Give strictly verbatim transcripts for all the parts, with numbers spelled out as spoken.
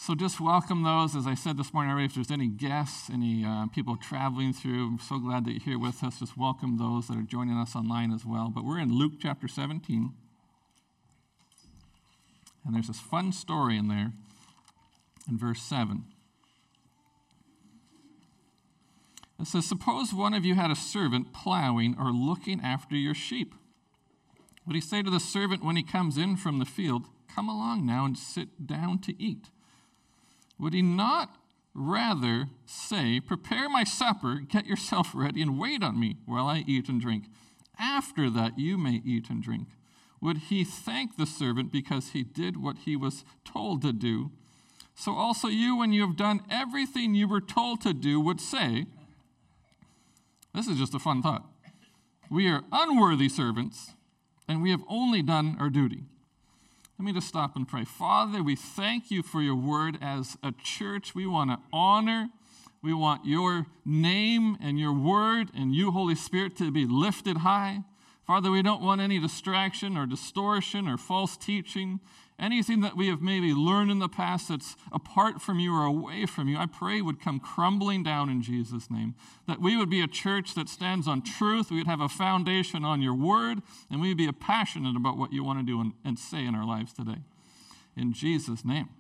So just welcome those. As I said this morning already, if there's any guests, any uh, people traveling through, I'm so glad that you're here with us. Just welcome those that are joining us online as well. But we're in Luke chapter seventeen. And there's this fun story in there in verse seven. It says, suppose one of you had a servant plowing or looking after your sheep. Would he say to the servant when he comes in from the field, come along now and sit down to eat? Would he not rather say, prepare my supper, get yourself ready, and wait on me while I eat and drink? After that you may eat and drink. Would he thank the servant because he did what he was told to do? So also you, when you have done everything you were told to do, would say, this is just a fun thought, we are unworthy servants, and we have only done our duty. Let me just stop and pray. Father, we thank you for your word. As a church, we want to honor, we want your name and your word and you, Holy Spirit, to be lifted high. Father, we don't want any distraction or distortion or false teaching, anything that we have maybe learned in the past that's apart from you or away from you, I pray would come crumbling down in Jesus' name. That we would be a church that stands on truth, we would have a foundation on your word, and we would be passionate about what you want to do and, and say in our lives today. In Jesus' name,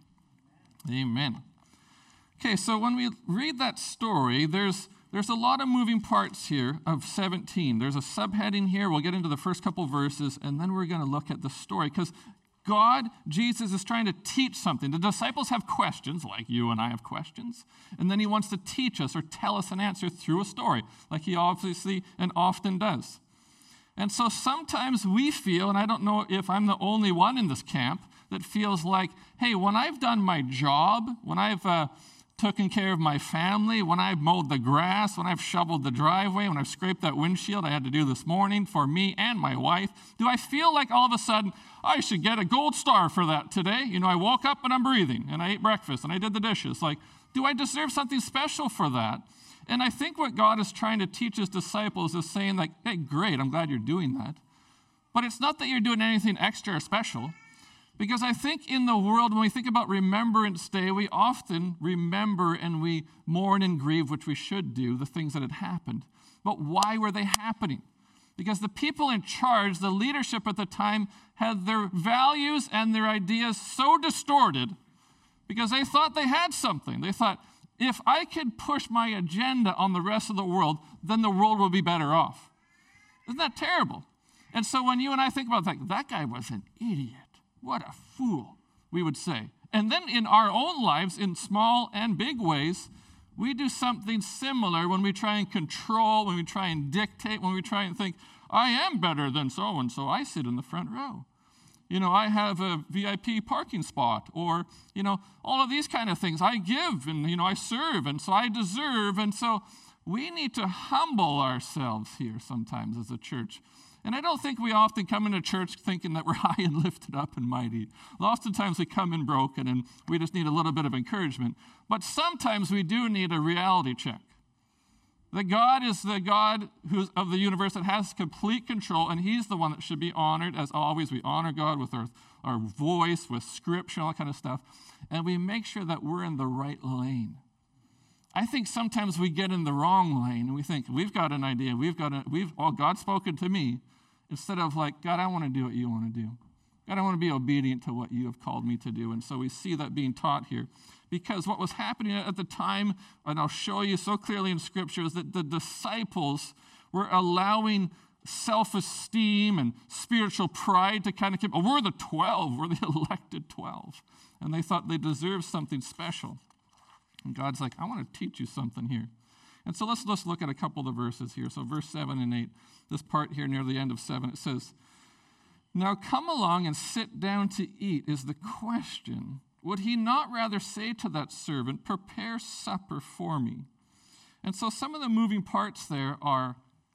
amen. Okay, so when we read that story, there's There's a lot of moving parts here of seventeen. There's a subheading here. We'll get into the first couple verses, and then we're going to look at the story. Because God, Jesus, is trying to teach something. The disciples have questions, like you and I have questions. And then he wants to teach us or tell us an answer through a story, like he obviously and often does. And so sometimes we feel, and I don't know if I'm the only one in this camp, that feels like, hey, when I've done my job, when I've... Uh, taken care of my family, when I've mowed the grass, when I've shoveled the driveway, when I've scraped that windshield I had to do this morning for me and my wife, do I feel like all of a sudden I should get a gold star for that today? You know, I woke up and I'm breathing, and I ate breakfast, and I did the dishes. Like, do I deserve something special for that? And I think what God is trying to teach his disciples is saying, like, hey, great, I'm glad you're doing that. But it's not that you're doing anything extra or special. Because I think in the world, when we think about Remembrance Day, we often remember and we mourn and grieve, which we should do, the things that had happened. But why were they happening? Because the people in charge, the leadership at the time, had their values and their ideas so distorted because they thought they had something. They thought, if I could push my agenda on the rest of the world, then the world will be better off. Isn't that terrible? And so when you and I think about that, that guy was an idiot. What a fool, we would say. And then in our own lives, in small and big ways, we do something similar when we try and control, when we try and dictate, when we try and think, I am better than so-and-so. I sit in the front row. You know, I have a V I P parking spot, or, you know, all of these kind of things. I give and, you know, I serve, and so I deserve. And so we need to humble ourselves here sometimes as a church. And I don't think we often come into church thinking that we're high and lifted up and mighty. Oftentimes we come in broken and we just need a little bit of encouragement. But sometimes we do need a reality check. That God is the God who's of the universe that has complete control, and he's the one that should be honored. As always, we honor God with our, our voice, with scripture, all that kind of stuff. And we make sure that we're in the right lane. I think sometimes we get in the wrong lane and we think, we've got an idea, we've got a, we've, oh, God's spoken to me, instead of like, God, I want to do what you want to do. God, I want to be obedient to what you have called me to do. And so we see that being taught here. Because what was happening at the time, and I'll show you so clearly in Scripture, is that the disciples were allowing self-esteem and spiritual pride to kind of keep, oh, we're the twelve, we're the elected twelve. And they thought they deserved something special. And God's like, I want to teach you something here. And so let's, let's look at a couple of the verses here. So verse seven and eight, this part here near the end of seven, it says, now come along and sit down to eat is the question. Would he not rather say to that servant, prepare supper for me? And so some of the moving parts there are,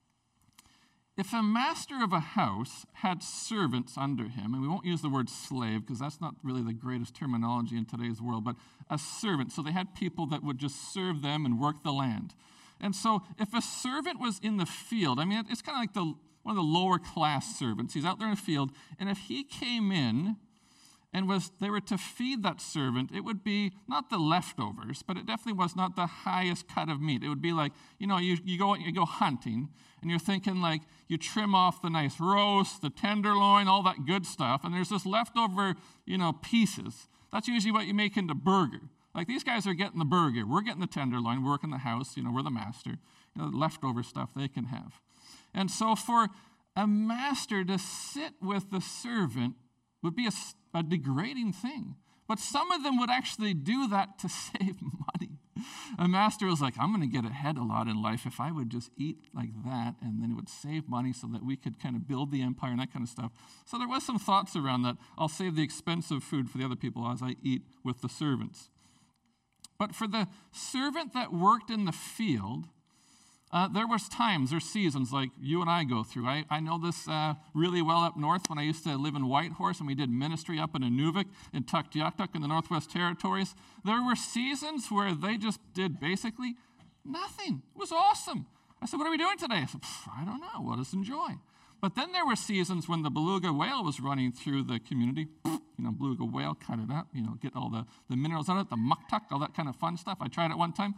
if a master of a house had servants under him, and we won't use the word slave because that's not really the greatest terminology in today's world, but a servant. So they had people that would just serve them and work the land. And so if a servant was in the field, I mean, it's kind of like the one of the lower class servants. He's out there in the field, and if he came in and was they were to feed that servant, it would be not the leftovers, but it definitely was not the highest cut of meat. It would be like, you know, you, you go you go hunting, and you're thinking like you trim off the nice roast, the tenderloin, all that good stuff, and there's this leftover, you know, pieces. That's usually what you make into burger. Like these guys are getting the burger. We're getting the tenderloin. We work in the house. You know, we're the master. You know, the leftover stuff they can have. And so for a master to sit with the servant would be a, a degrading thing. But some of them would actually do that to save money. A master was like, I'm going to get ahead a lot in life if I would just eat like that, and then it would save money so that we could kind of build the empire and that kind of stuff. So there was some thoughts around that. I'll save the expensive food for the other people as I eat with the servants. But for the servant that worked in the field, Uh, there was times or seasons like you and I go through. I, I know this uh, really well up north when I used to live in Whitehorse and we did ministry up in Inuvik in Tuktoyaktuk in the Northwest Territories. There were seasons where they just did basically nothing. It was awesome. I said, what are we doing today? I said, I don't know. We'll just enjoy. But then there were seasons when the beluga whale was running through the community. You know, beluga whale, cut it up, you know, get all the, the minerals out of it, the muktuk, all that kind of fun stuff. I tried it one time.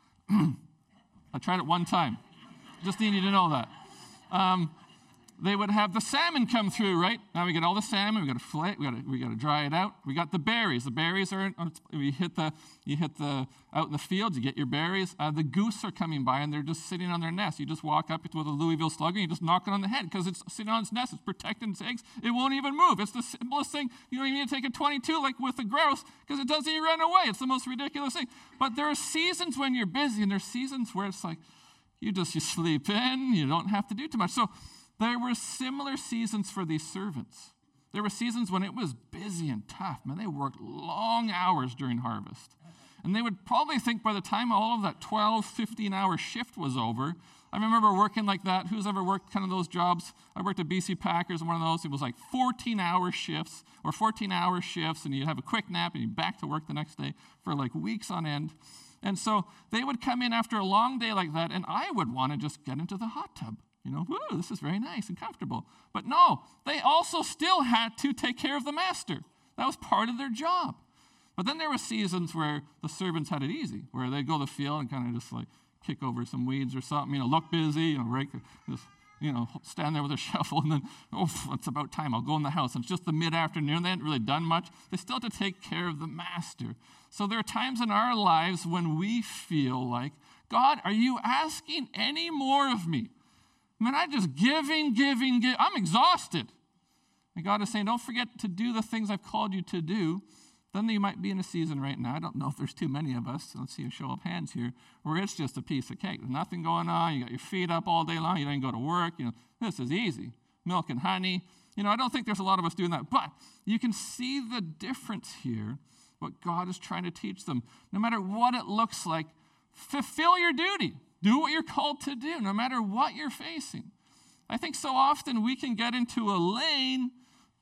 I tried it one time. Just need you to know that. Um, they would have the salmon come through, right? Now we get all the salmon. We got to fillet it. We got to we got to dry it out. We got the berries. The berries are you hit the you hit the out in the fields. You get your berries. Uh, the goose are coming by and they're just sitting on their nest. You just walk up with a Louisville Slugger and you just knock it on the head because it's sitting on its nest. It's protecting its eggs. It won't even move. It's the simplest thing. You don't even need to take a twenty-two like with the grouse because it doesn't even run away. It's the most ridiculous thing. But there are seasons when you're busy and there's seasons where it's like you just you sleep in. You don't have to do too much. So there were similar seasons for these servants. There were seasons when it was busy and tough. Man, they worked long hours during harvest. And they would probably think by the time all of that twelve, fifteen-hour shift was over, I remember working like that. Who's ever worked kind of those jobs? I worked at B C Packers, and one of those, it was like fourteen-hour shifts or fourteen-hour shifts, and you'd have a quick nap, and you'd back to work the next day for like weeks on end. And so they would come in after a long day like that, and I would want to just get into the hot tub. You know, woo, this is very nice and comfortable. But no, they also still had to take care of the master. That was part of their job. But then there were seasons where the servants had it easy, where they'd go to the field and kind of just like kick over some weeds or something, you know, look busy, you know, rake, just, you know, stand there with a shovel, and then, oh, it's about time, I'll go in the house. And it's just the mid-afternoon, they hadn't really done much. They still had to take care of the master. So there are times in our lives when we feel like, God, are you asking any more of me? I mean, I'm just giving, giving, giving. I'm exhausted. And God is saying, don't forget to do the things I've called you to do. Then you might be in a season right now, I don't know if there's too many of us, let's see a show of hands here, where it's just a piece of cake. There's nothing going on. You got your feet up all day long. You don't even go to work. You know, this is easy. Milk and honey. You know, I don't think there's a lot of us doing that. But you can see the difference here, what God is trying to teach them. No matter what it looks like, fulfill your duty. Do what you're called to do, no matter what you're facing. I think so often we can get into a lane.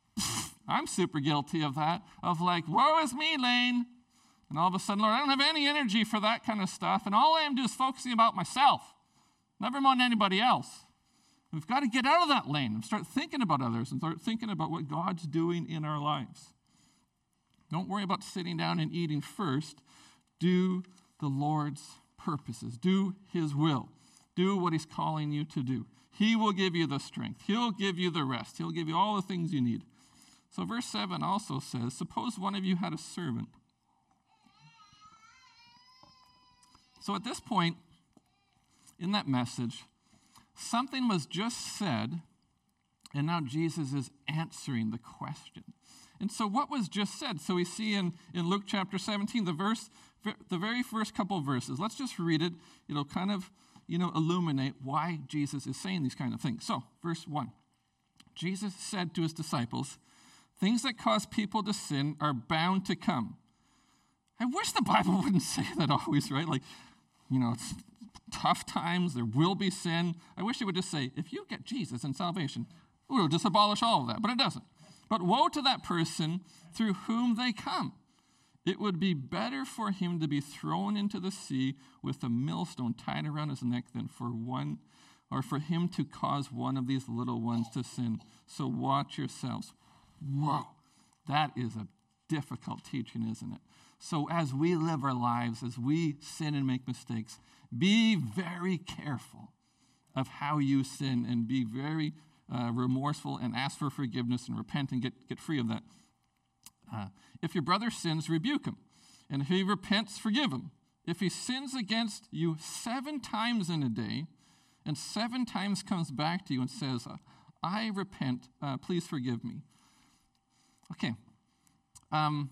I'm super guilty of that, of like, woe is me, Lane. And all of a sudden, Lord, I don't have any energy for that kind of stuff. And all I am doing is focusing about myself, never mind anybody else. We've got to get out of that lane and start thinking about others and start thinking about what God's doing in our lives. Don't worry about sitting down and eating first. Do the Lord's purposes. Do his will. Do what he's calling you to do. He will give you the strength. He'll give you the rest. He'll give you all the things you need. So verse seven also says, suppose one of you had a servant. So at this point in that message, something was just said, and now Jesus is answering the question. And so what was just said? So we see in, in Luke chapter seventeen, the verse, the very first couple of verses. Let's just read it. It'll kind of, you know, illuminate why Jesus is saying these kind of things. So, verse one. Jesus said to his disciples, things that cause people to sin are bound to come. I wish the Bible wouldn't say that always, right? Like, you know, it's tough times, there will be sin. I wish it would just say, if you get Jesus and salvation, we'll just abolish all of that. But it doesn't. But woe to that person through whom they come. It would be better for him to be thrown into the sea with a millstone tied around his neck than for one, or for him to cause one of these little ones to sin. So watch yourselves. Whoa, that is a difficult teaching, isn't it? So as we live our lives, as we sin and make mistakes, be very careful of how you sin and be very uh, remorseful and ask for forgiveness and repent and get, get free of that. Uh, if your brother sins, rebuke him. And if he repents, forgive him. If he sins against you seven times in a day and seven times comes back to you and says, I repent, uh, please forgive me. Okay. Um,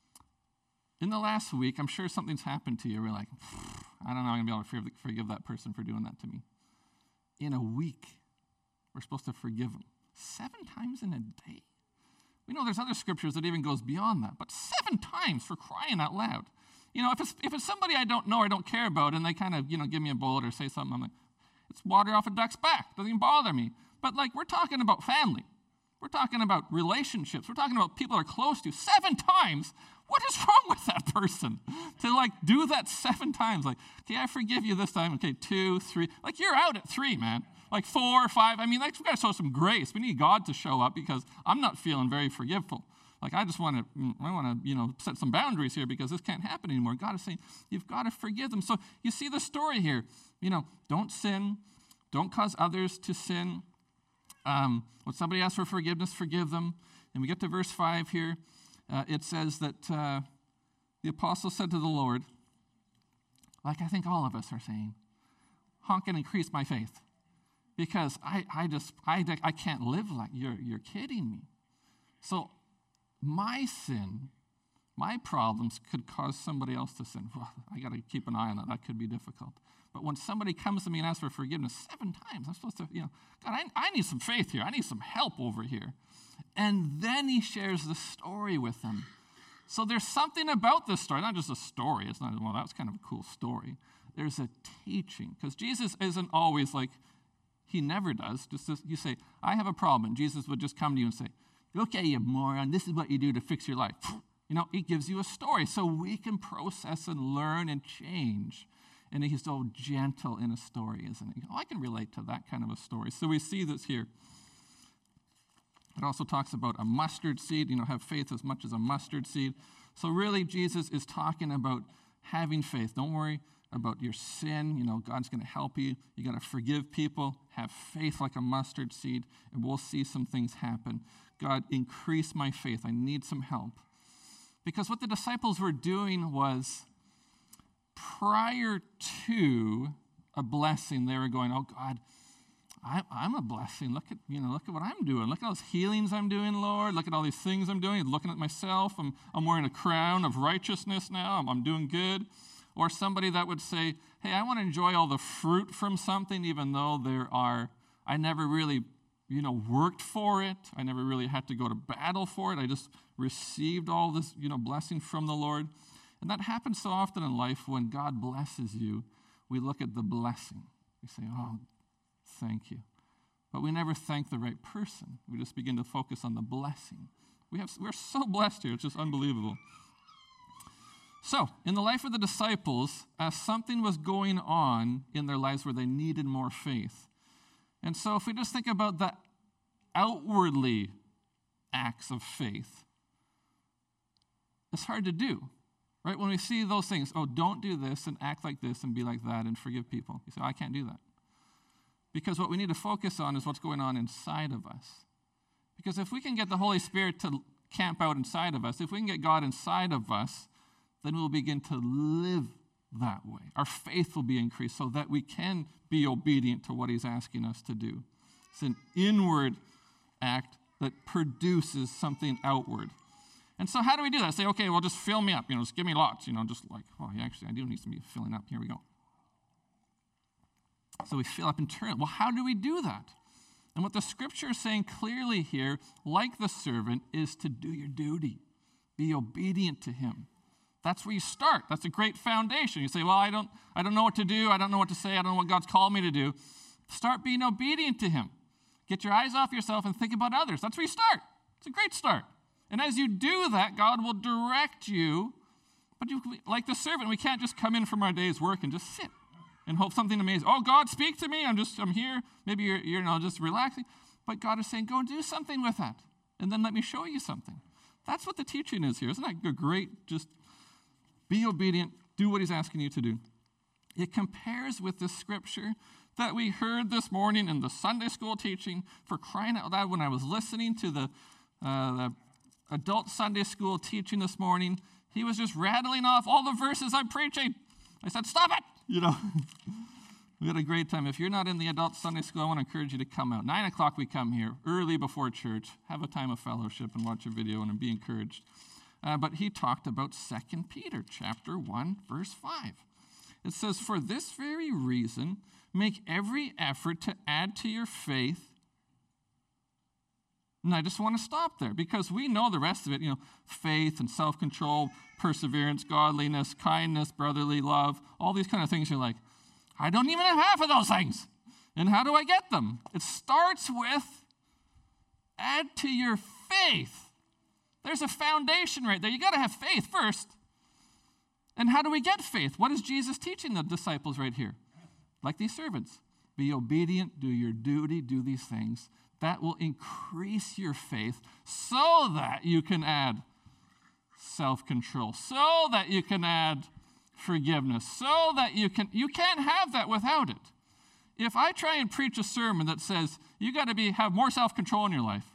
in the last week, I'm sure something's happened to you. We're like, I don't know, I'm going to be able to forgive, forgive that person for doing that to me. In a week, we're supposed to forgive them. Seven times in a day? We know there's other scriptures that even goes beyond that, but seven times, for crying out loud. You know, if it's if it's somebody I don't know or don't care about and they kind of, you know, give me a bullet or say something, I'm like, it's water off a duck's back. Doesn't even bother me. But like, we're talking about family. We're talking about relationships. We're talking about people that are close to you. Seven times? What is wrong with that person? To like do that seven times. Like, okay, I forgive you this time. Okay, two, three. Like, you're out at three, man. Like four, five. I mean, like, we've got to show some grace. We need God to show up because I'm not feeling very forgiveful. Like, I just want to, I want to, you know, set some boundaries here because this can't happen anymore. God is saying, you've got to forgive them. So you see the story here. You know, don't sin. Don't cause others to sin. Um, when somebody asks for forgiveness, forgive them. And we get to verse five here. Uh, it says that uh, the apostle said to the Lord, like I think all of us are saying, honk and increase my faith. Because I, I just, I, I can't live like, you're, you're kidding me. So my sin, my problems could cause somebody else to sin. Well, I got to keep an eye on that. That could be difficult. But when somebody comes to me and asks for forgiveness seven times, I'm supposed to, you know, God, I, I need some faith here. I need some help over here. And then he shares the story with them. So there's something about this story, not just a story. It's not, well, that's kind of a cool story. There's a teaching. Because Jesus isn't always like, he never does. Just this, you say, I have a problem. And Jesus would just come to you and say, okay, you moron, this is what you do to fix your life. You know, he gives you a story so we can process and learn and change. And he's so gentle in a story, isn't he? Oh, I can relate to that kind of a story. So we see this here. It also talks about a mustard seed, you know, have faith as much as a mustard seed. So really, Jesus is talking about having faith. Don't worry about your sin. You know, God's going to help you. You got to forgive people. Have faith like a mustard seed, and we'll see some things happen. God, increase my faith. I need some help. Because what the disciples were doing was, prior to a blessing, they were going, oh, God, I, I'm a blessing. Look at, you know, look at what I'm doing. Look at all those healings I'm doing, Lord. Look at all these things I'm doing. Looking at myself. I'm, I'm wearing a crown of righteousness now. I'm, I'm doing good. Or somebody that would say, hey, I want to enjoy all the fruit from something, even though there are, I never really, you know, worked for it. I never really had to go to battle for it. I just received all this, you know, blessing from the Lord. And that happens so often in life when God blesses you. We look at the blessing. We say, oh, thank you. But we never thank the right person. We just begin to focus on the blessing. We have, we're so blessed here. It's just unbelievable. So, in the life of the disciples, uh, something was going on in their lives where they needed more faith. And so if we just think about the outwardly acts of faith, it's hard to do, right? When we see those things, oh, don't do this and act like this and be like that and forgive people. You say, I can't do that. Because what we need to focus on is what's going on inside of us. Because if we can get the Holy Spirit to camp out inside of us, if we can get God inside of us, then we'll begin to live that way. Our faith will be increased so that we can be obedient to what he's asking us to do. It's an inward act that produces something outward. And so how do we do that? Say, okay, well, just fill me up. You know, just give me lots. You know, just like, oh, yeah, actually, I do need some filling up. Here we go. So we fill up internally. Well, how do we do that? And what the scripture is saying clearly here, like the servant, is to do your duty. Be obedient to him. That's where you start. That's a great foundation. You say, well, I don't, I don't know what to do. I don't know what to say. I don't know what God's called me to do. Start being obedient to him. Get your eyes off yourself and think about others. That's where you start. It's a great start. And as you do that, God will direct you. But you, like the servant, we can't just come in from our day's work and just sit and hope something amazing. Oh, God, speak to me. I'm just, I'm here. Maybe you're, you're you know, just relaxing. But God is saying, go and do something with that. And then let me show you something. That's what the teaching is here. Isn't that great? Just be obedient, do what he's asking you to do. It compares with the scripture that we heard this morning in the Sunday school teaching. For crying out loud, when I was listening to the, uh, the adult Sunday school teaching this morning, he was just rattling off all the verses I'm preaching. I said, stop it! You know, we had a great time. If you're not in the adult Sunday school, I want to encourage you to come out. Nine o'clock we come here, early before church, have a time of fellowship and watch a video and be encouraged. Uh, but he talked about Second Peter chapter one, verse five. It says, for this very reason, make every effort to add to your faith. And I just want to stop there because we know the rest of it, you know, faith and self-control, perseverance, godliness, kindness, brotherly love, all these kind of things. You're like, I don't even have half of those things. And how do I get them? It starts with add to your faith. There's a foundation right there. You got to have faith first. And how do we get faith? What is Jesus teaching the disciples right here? Like these servants. Be obedient, do your duty, do these things. That will increase your faith so that you can add self-control, so that you can add forgiveness, so that you can, you can't have that without it. If I try and preach a sermon that says, you got to be have more self-control in your life,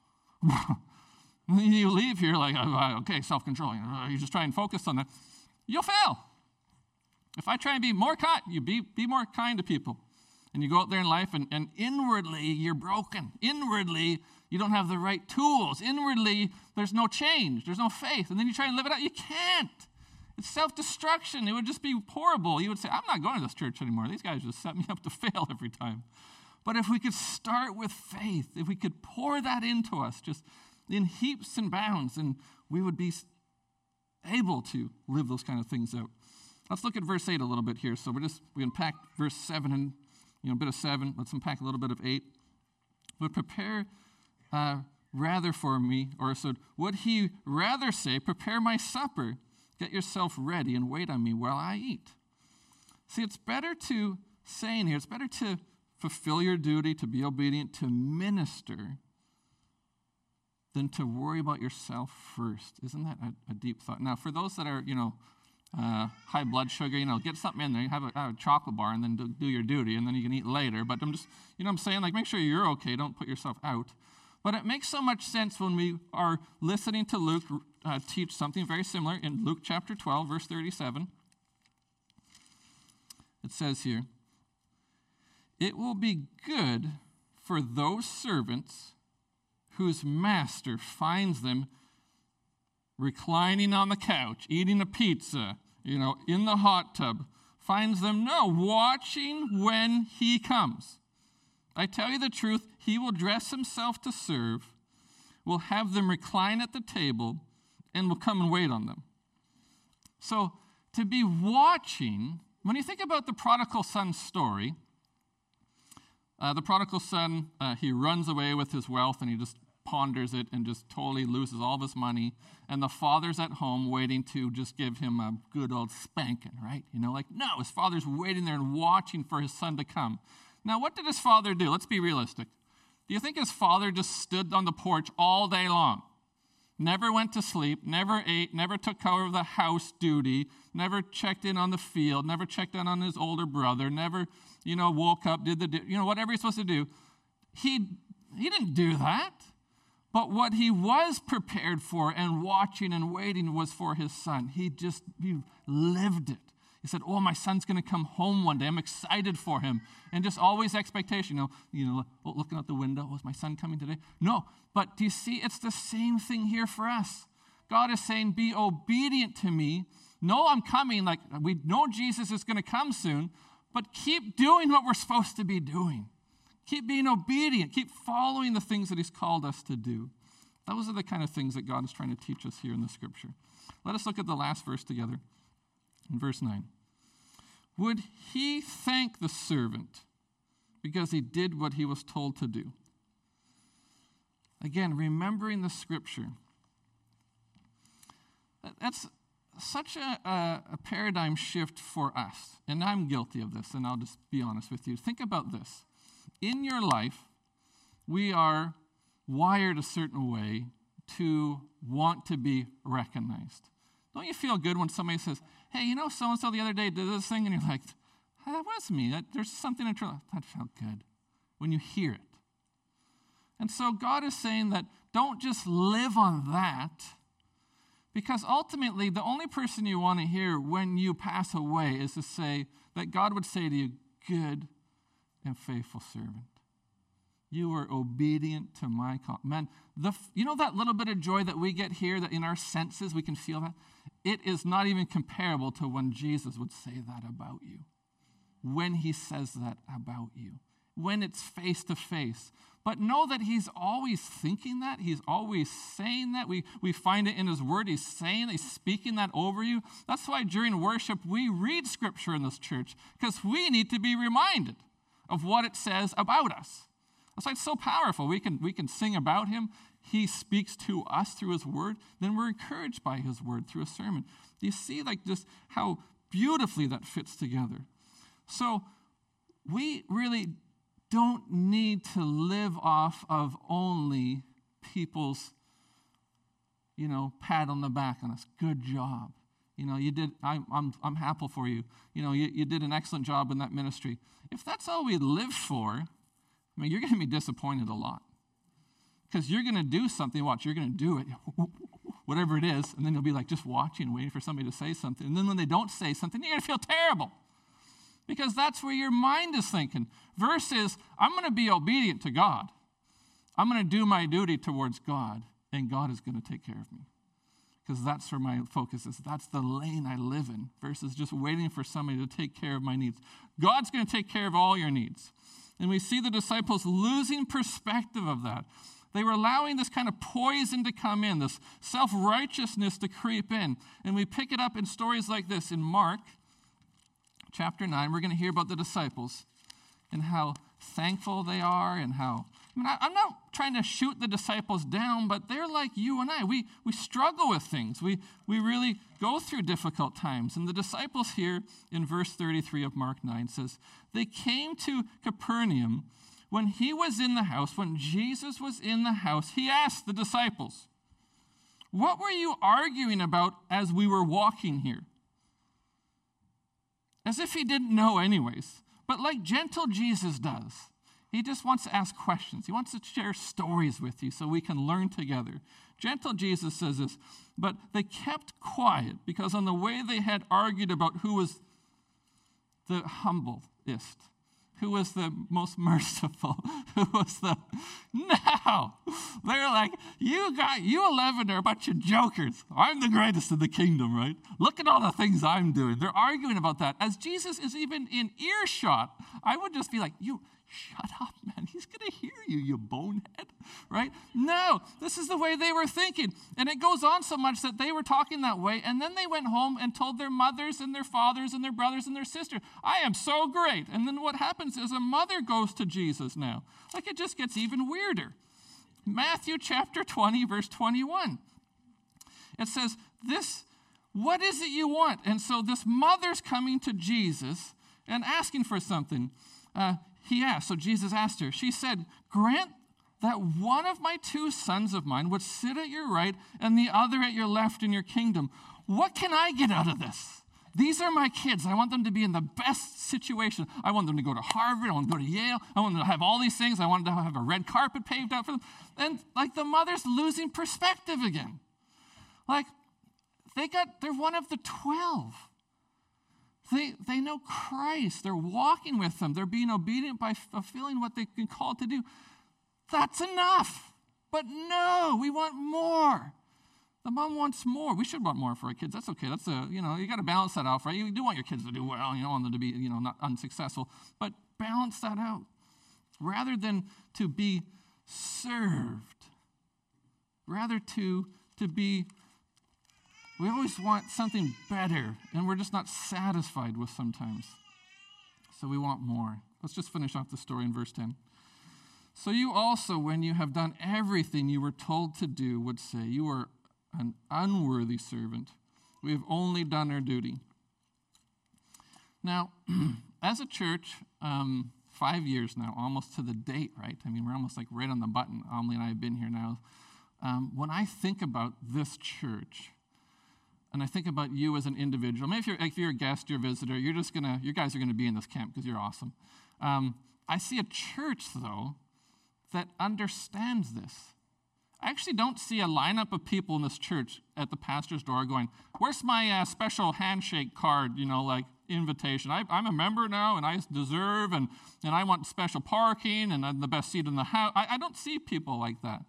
you leave here like, okay, self-control, you just try and focus on that, you'll fail. If I try and be more kind, you be, be more kind to people. And you go out there in life and, and inwardly you're broken. Inwardly, you don't have the right tools. Inwardly, there's no change. There's no faith. And then you try and live it out. You can't. It's self-destruction. It would just be horrible. You would say, I'm not going to this church anymore. These guys just set me up to fail every time. But if we could start with faith, if we could pour that into us just in heaps and bounds, then we would be able to live those kind of things out. Let's look at verse eight a little bit here. So we're just, we unpack verse seven and You know, a bit of seven. Let's unpack a little bit of eight. Would prepare uh, rather for me, or so would he rather say, prepare my supper, get yourself ready, and wait on me while I eat. See, it's better to say in here, it's better to fulfill your duty, to be obedient, to minister, than to worry about yourself first. Isn't that a, a deep thought? Now, for those that are, you know, Uh, high blood sugar, you know, get something in there, have a, have a chocolate bar, and then do, do your duty, and then you can eat later. But I'm just, you know what I'm saying? Like, make sure you're okay. Don't put yourself out. But it makes so much sense when we are listening to Luke uh, teach something very similar in Luke chapter twelve, verse thirty-seven. It says here, it will be good for those servants whose master finds them reclining on the couch, eating a pizza, you know, in the hot tub, finds them, no, watching when he comes. I tell you the truth, he will dress himself to serve, will have them recline at the table, and will come and wait on them. So to be watching, when you think about the prodigal son story, uh, the prodigal son, uh, he runs away with his wealth, and he just ponders it and just totally loses all of his money. And the father's at home waiting to just give him a good old spanking, right? You know, like, no, his father's waiting there and watching for his son to come. Now, what did his father do? Let's be realistic. Do you think his father just stood on the porch all day long? Never went to sleep, never ate, never took care of the house duty, never checked in on the field, never checked in on his older brother, never, you know, woke up, did the, you know, whatever he's supposed to do. He, he didn't do that. But what he was prepared for and watching and waiting was for his son. He just he lived it. He said, oh, my son's going to come home one day. I'm excited for him. And just always expectation. You know, you know, looking out the window, was my son coming today? No. But do you see, it's the same thing here for us. God is saying, be obedient to me. No, I'm coming. Like, we know Jesus is going to come soon. But keep doing what we're supposed to be doing. Keep being obedient. Keep following the things that he's called us to do. Those are the kind of things that God is trying to teach us here in the scripture. Let us look at the last verse together. In verse nine. Would he thank the servant because he did what he was told to do? Again, remembering the scripture. That's such a, a, a paradigm shift for us. And I'm guilty of this, and I'll just be honest with you. Think about this. In your life, we are wired a certain way to want to be recognized. Don't you feel good when somebody says, hey, you know, so-and-so the other day did this thing, and you're like, hey, that was me. That, there's something in truth. That felt good when you hear it. And so God is saying that don't just live on that, because ultimately the only person you want to hear when you pass away is to say that God would say to you, good and faithful servant. You were obedient to my call. Man, the, you know that little bit of joy that we get here, that in our senses we can feel that? It is not even comparable to when Jesus would say that about you. When he says that about you. When it's face to face. But know that he's always thinking that. He's always saying that. We, we find it in his word. He's saying, he's speaking that over you. That's why during worship we read scripture in this church, because we need to be reminded of what it says about us. That's why it's so powerful. We can, we can sing about him. He speaks to us through his word. Then we're encouraged by his word through a sermon. Do you see like just how beautifully that fits together? So we really don't need to live off of only people's, you know, pat on the back on us. Good job. You know, you did, I'm, I'm, I'm happy for you. You know, you, you did an excellent job in that ministry. If that's all we live for, I mean, you're going to be disappointed a lot. Because you're going to do something, watch, you're going to do it, whatever it is, and then you'll be like just watching, waiting for somebody to say something. And then when they don't say something, you're going to feel terrible. Because that's where your mind is thinking. Versus, I'm going to be obedient to God. I'm going to do my duty towards God, and God is going to take care of me. Because that's where my focus is. That's the lane I live in, versus just waiting for somebody to take care of my needs. God's going to take care of all your needs. And we see the disciples losing perspective of that. They were allowing this kind of poison to come in, this self-righteousness to creep in. And we pick it up in stories like this in Mark chapter nine. We're going to hear about the disciples and how thankful they are, and how, I mean, I, I'm not trying to shoot the disciples down, but they're like you and I. We we struggle with things. We, we really go through difficult times. And the disciples here in verse thirty-three of Mark nine says, they came to Capernaum. When he was in the house, when Jesus was in the house, he asked the disciples, what were you arguing about as we were walking here? As if he didn't know anyways. But like gentle Jesus does, he just wants to ask questions. He wants to share stories with you so we can learn together. Gentle Jesus says this, but they kept quiet because on the way they had argued about who was the humblest, who was the most merciful, who was the, no. They're like, you got, you eleven are a bunch of jokers. I'm the greatest in the kingdom, right? Look at all the things I'm doing. They're arguing about that. As Jesus is even in earshot, I would just be like, you, shut up, man. He's going to hear you, you bonehead, right? No, this is the way they were thinking. And it goes on so much that they were talking that way, and then they went home and told their mothers and their fathers and their brothers and their sister, I am so great. And then what happens is a mother goes to Jesus now. Like it just gets even weirder. Matthew chapter twenty, verse twenty-one. It says, this, what is it you want? And so this mother's coming to Jesus and asking for something. Uh, He asked, so Jesus asked her, she said, grant that one of my two sons of mine would sit at your right and the other at your left in your kingdom. What can I get out of this? These are my kids. I want them to be in the best situation. I want them to go to Harvard. I want them to go to Yale. I want them to have all these things. I want them to have a red carpet paved out for them. And like the mother's losing perspective again. Like they got, they're one of the twelve. They, they know Christ. They're walking with him. They're being obedient by fulfilling what they've been called to do. That's enough. But no, we want more. The mom wants more. We should want more for our kids. That's okay. That's a, you know, you got to balance that out, right? You do want your kids to do well. You don't want them to be, you know, not unsuccessful. But balance that out. Rather than to be served. Rather to, to be We always want something better, and we're just not satisfied with sometimes. So we want more. Let's just finish off the story in verse ten. So you also, when you have done everything you were told to do, would say, you are an unworthy servant. We have only done our duty. Now, as a church, um, five years now, almost to the date, right? I mean, we're almost like right on the button. Emily and I have been here now um, when I think about this church, and I think about you as an individual, maybe if you're, if you're a guest, you're a visitor, you're just gonna, you guys are gonna be in this camp because you're awesome. Um, I see a church, though, that understands this. I actually don't see a lineup of people in this church at the pastor's door going, where's my uh, special handshake card, you know, like invitation? I, I'm a member now, and I deserve, and, and I want special parking, and I'm the best seat in the house. I, I don't see people like that.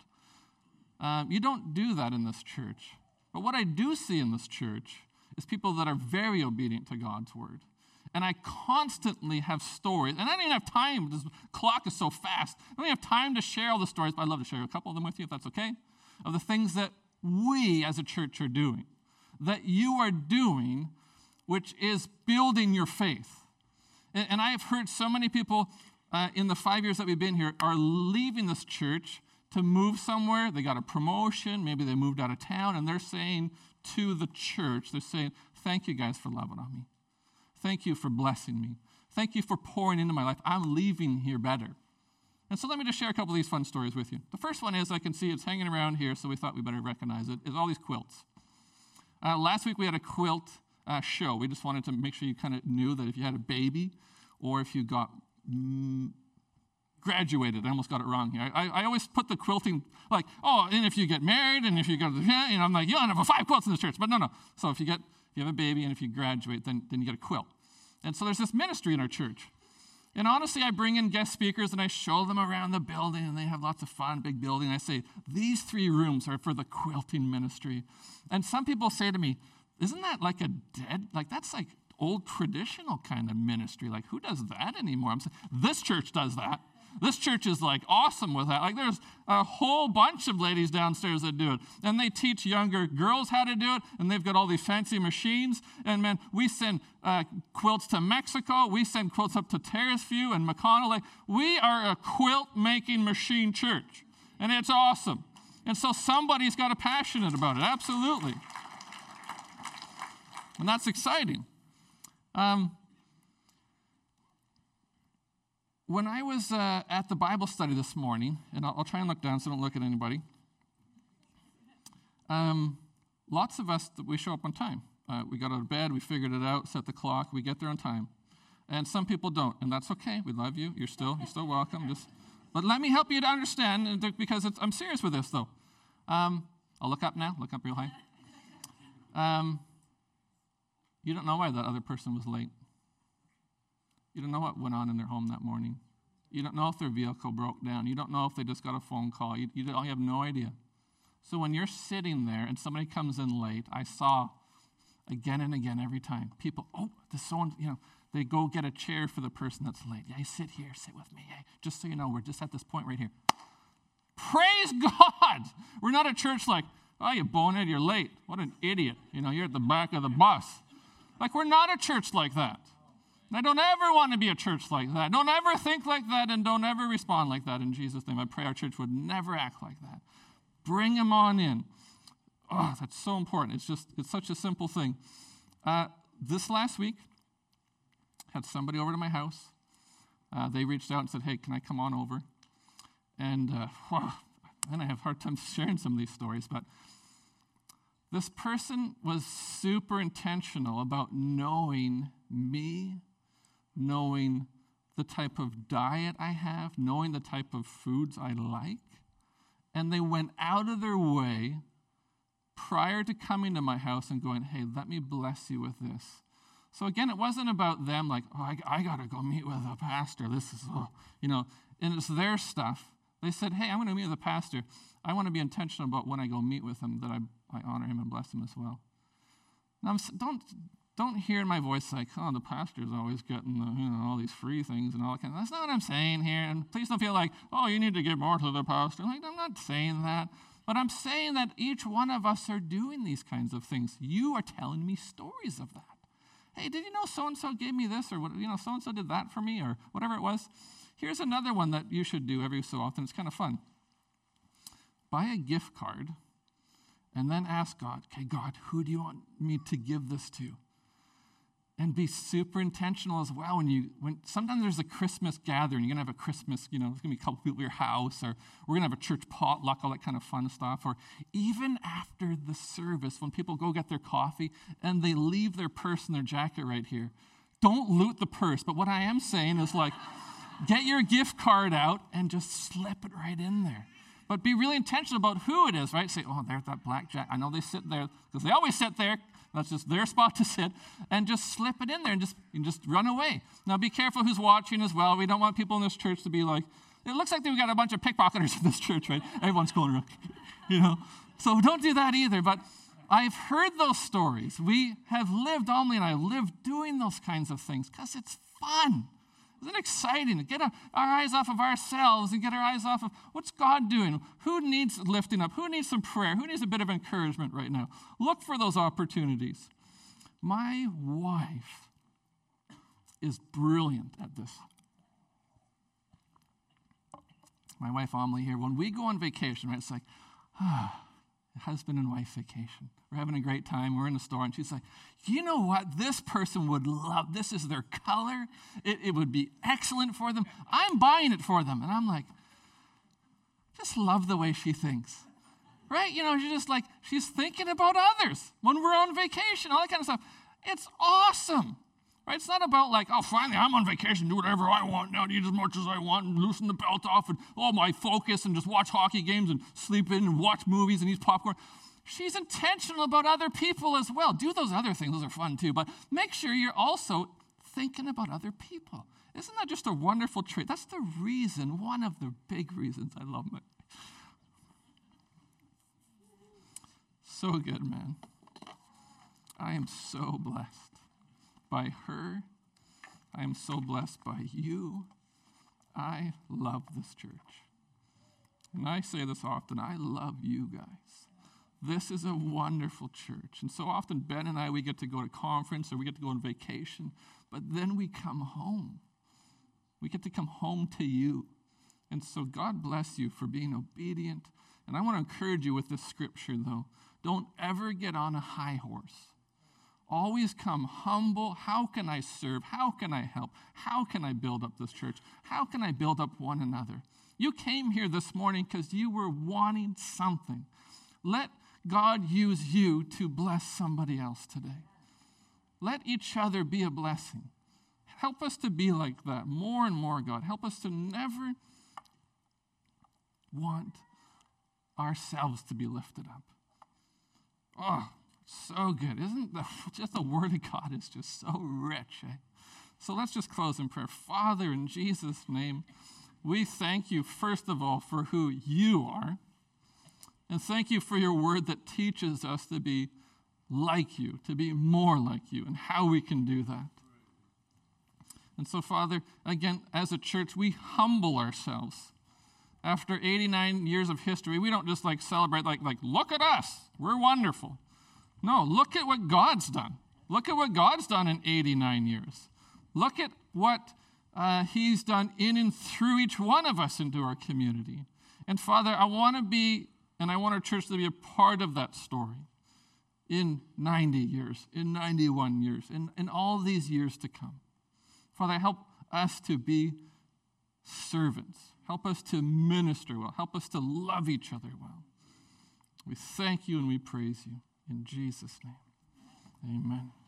Um, you don't do that in this church. But what I do see in this church is people that are very obedient to God's word. And I constantly have stories, and I don't even have time. This clock is so fast. I don't even have time to share all the stories, but I'd love to share a couple of them with you, if that's okay, of the things that we as a church are doing, that you are doing, which is building your faith. And, and I have heard so many people uh, in the five years that we've been here are leaving this church to move somewhere. They got a promotion. Maybe they moved out of town, and they're saying to the church, they're saying, thank you guys for loving on me. Thank you for blessing me. Thank you for pouring into my life. I'm leaving here better. And so let me just share a couple of these fun stories with you. The first one is, I can see it's hanging around here, so we thought we better recognize it, is all these quilts. Uh, last week we had a quilt uh, show. We just wanted to make sure you kind of knew that if you had a baby or if you got mm, graduated, I almost got it wrong here. I, I always put the quilting like, oh, and if you get married and if you go to the, you know, I'm like, you don't have five quilts in the church. But no, no. So if you get, if you have a baby and if you graduate, then, then you get a quilt. And so there's this ministry in our church. And honestly, I bring in guest speakers and I show them around the building, and they have lots of fun, big building. I say, these three rooms are for the quilting ministry. And some people say to me, isn't that like a dead, like that's like old traditional kind of ministry. Like who does that anymore? I'm saying, this church does that. This church is like awesome with that. Like there's a whole bunch of ladies downstairs that do it. And they teach younger girls how to do it. And they've got all these fancy machines. And man, we send uh, quilts to Mexico. We send quilts up to Terrace View and McConnell. Like we are a quilt making machine church. And it's awesome. And so somebody's got a passionate about it. Absolutely. And that's exciting. Um, When I was uh, at the Bible study this morning, and I'll, I'll try and look down so I don't look at anybody, um, lots of us, we show up on time. Uh, we got out of bed, we figured it out, set the clock, we get there on time. And some people don't, and that's okay. We love you. You're still you're still welcome. Just, but let me help you to understand, because it's, I'm serious with this, though. Um, I'll look up now. Look up real high. Um, you don't know why that other person was late. You don't know what went on in their home that morning. You don't know if their vehicle broke down. You don't know if they just got a phone call. You, you, don't, you have no idea. So when you're sitting there and somebody comes in late, I saw again and again every time, people, oh, this someone, you know, they go get a chair for the person that's late. Yeah, sit here, sit with me. Hey, just so you know, we're just at this point right here. Praise God! We're not a church like, oh, you bonehead, you're late. What an idiot. You know, you're at the back of the bus. Like, we're not a church like that. And I don't ever want to be a church like that. Don't ever think like that, and don't ever respond like that in Jesus' name. I pray our church would never act like that. Bring them on in. Oh, that's so important. It's just, it's such a simple thing. Uh, this last week, had somebody over to my house. Uh, they reached out and said, hey, can I come on over? And uh, wow, then I have a hard time sharing some of these stories, but this person was super intentional about knowing me, knowing the type of diet I have, knowing the type of foods I like. And they went out of their way prior to coming to my house and going, hey, let me bless you with this. So again, it wasn't about them like, oh, I, I got to go meet with a pastor. This is, oh, you know, and it's their stuff. They said, hey, I'm going to meet with a pastor. I want to be intentional about when I go meet with him that I, I honor him and bless him as well. Now, I'm, don't don't hear in my voice like, oh, the pastor's always getting the, you know, all these free things and all that kind of. That's not what I'm saying here. And please don't feel like, oh, you need to give more to the pastor. Like, I'm not saying that. But I'm saying that each one of us are doing these kinds of things. You are telling me stories of that. Hey, did you know so-and-so gave me this, or what, you know, so-and-so did that for me, or whatever it was? Here's another one that you should do every so often. It's kind of fun. Buy a gift card and then ask God, okay, God, who do you want me to give this to? And be super intentional as well. When you, when sometimes there's a Christmas gathering, you're gonna have a Christmas, you know, there's gonna be a couple people at your house, or we're gonna have a church potluck, all that kind of fun stuff. Or even after the service, when people go get their coffee and they leave their purse and their jacket right here, don't loot the purse. But what I am saying is like, get your gift card out and just slip it right in there. But be really intentional about who it is, right? Say, oh, there's that black jacket. I know they sit there because they always sit there. That's just their spot to sit, and just slip it in there and just, and just run away. Now, be careful who's watching as well. We don't want people in this church to be like, it looks like we've got a bunch of pickpocketers in this church, right? Everyone's going around, you know. So don't do that either. But I've heard those stories. We have lived, Omni and I have lived doing those kinds of things because it's fun. Isn't it exciting to get our eyes off of ourselves and get our eyes off of what's God doing? Who needs lifting up? Who needs some prayer? Who needs a bit of encouragement right now? Look for those opportunities. My wife is brilliant at this. My wife, Amelie, here, when we go on vacation, right, it's like, ah, husband and wife vacation. We're having a great time. We're in the store, and she's like, you know what? This person would love. This is their color. It, it would be excellent for them. I'm buying it for them. And I'm like, just love the way she thinks. Right? You know, she's just like, she's thinking about others when we're on vacation, all that kind of stuff. It's awesome. Right? It's not about like, oh, finally, I'm on vacation, do whatever I want now, eat as much as I want, and loosen the belt off, and all my focus, and just watch hockey games, and sleep in, and watch movies, and eat popcorn. She's intentional about other people as well. Do those other things. Those are fun too. But make sure you're also thinking about other people. Isn't that just a wonderful trait? That's the reason, one of the big reasons I love my So good, man. I am so blessed by her. I am so blessed by you. I love this church. And I say this often, I love you guys. This is a wonderful church. And so often Ben and I, we get to go to conference or we get to go on vacation, but then we come home. We get to come home to you. And so God bless you for being obedient. And I want to encourage you with this scripture, though. Don't ever get on a high horse. Always come humble. How can I serve? How can I help? How can I build up this church? How can I build up one another? You came here this morning because you were wanting something. Let God use you to bless somebody else today. Let each other be a blessing. Help us to be like that more and more, God. Help us to never want ourselves to be lifted up. Oh, so good. Isn't the, just the word of God is just so rich, eh? So let's just close in prayer. Father, in Jesus' name, we thank you, first of all, for who you are. And thank you for your word that teaches us to be like you, to be more like you, and how we can do that. And so, Father, again, as a church, we humble ourselves. After eighty-nine years of history, we don't just like celebrate, like, like, look at us, we're wonderful. No, look at what God's done. Look at what God's done in eighty-nine years. Look at what uh, he's done in and through each one of us into our community. And Father, I want to be, and I want our church to be a part of that story in ninety years, in ninety-one years, in, in all these years to come. Father, help us to be servants. Help us to minister well. Help us to love each other well. We thank you and we praise you. In Jesus' name, amen.